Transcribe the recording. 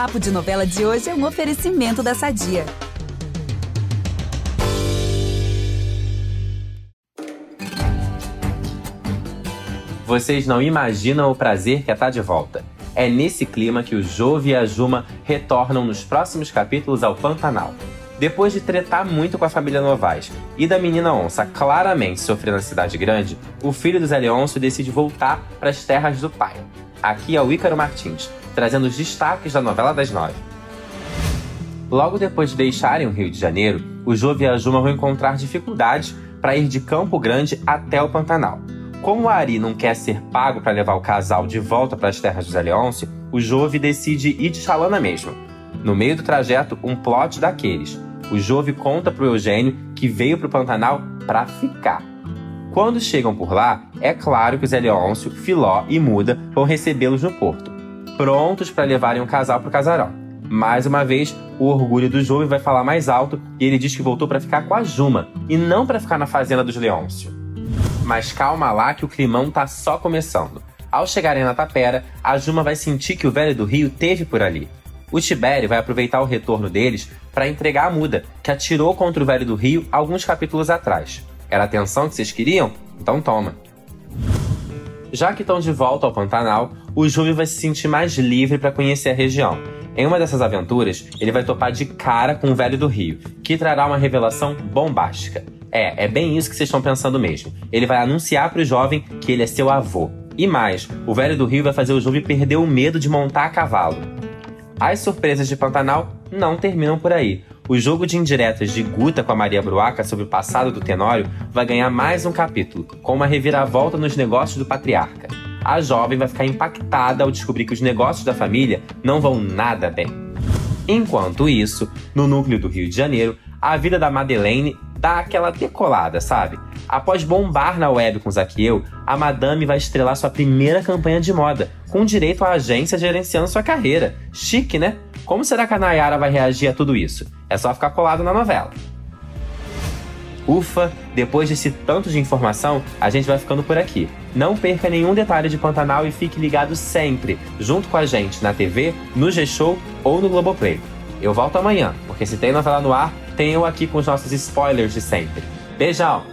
Papo de Novela de hoje é um oferecimento da Sadia. Vocês não imaginam o prazer que é estar de volta. É nesse clima que o Jove e a Juma retornam nos próximos capítulos ao Pantanal. Depois de tretar muito com a família Novaes e da menina onça claramente sofrer na cidade grande, o filho do Zé Leôncio decide voltar para as terras do pai. Aqui é o Ícaro Martins, trazendo os destaques da novela das 9. Logo depois de deixarem o Rio de Janeiro, o Jove e a Juma vão encontrar dificuldades para ir de Campo Grande até o Pantanal. Como o Ari não quer ser pago para levar o casal de volta para as terras do Zé Leôncio, o Jove decide ir de chalana mesmo. No meio do trajeto, um plot daqueles. O Jove conta pro Eugênio que veio pro Pantanal para ficar. Quando chegam por lá, é claro que o Zé Leôncio, Filó e Muda vão recebê-los no porto, prontos para levarem o casal pro casarão. Mais uma vez, o orgulho do Jove vai falar mais alto e ele diz que voltou para ficar com a Juma e não para ficar na fazenda dos Leôncio. Mas calma lá que o climão tá só começando. Ao chegarem na tapera, a Juma vai sentir que o velho do Rio teve por ali. O Tibério vai aproveitar o retorno deles para entregar a Muda, que atirou contra o velho do Rio alguns capítulos atrás. Era a atenção que vocês queriam? Então toma. Já que estão de volta ao Pantanal, o Jove vai se sentir mais livre para conhecer a região. Em uma dessas aventuras, ele vai topar de cara com o velho do Rio, que trará uma revelação bombástica. É bem isso que vocês estão pensando mesmo. Ele vai anunciar pro jovem que ele é seu avô. E mais, o velho do Rio vai fazer o Jove perder o medo de montar a cavalo. As surpresas de Pantanal não terminam por aí. O jogo de indiretas de Guta com a Maria Bruaca sobre o passado do Tenório vai ganhar mais um capítulo, com uma reviravolta nos negócios do patriarca. A jovem vai ficar impactada ao descobrir que os negócios da família não vão nada bem. Enquanto isso, no núcleo do Rio de Janeiro, a vida da Madeleine dá aquela decolada, sabe? Após bombar na web com Zaqueu, a Madame vai estrelar sua primeira campanha de moda, com direito à agência gerenciando sua carreira. Chique, né? Como será que a Nayara vai reagir a tudo isso? É só ficar colado na novela. Ufa, depois desse tanto de informação, a gente vai ficando por aqui. Não perca nenhum detalhe de Pantanal e fique ligado sempre, junto com a gente, na TV, no G-Show ou no Globoplay. Eu volto amanhã, porque se tem novela no ar, tem eu aqui com os nossos spoilers de sempre. Beijão!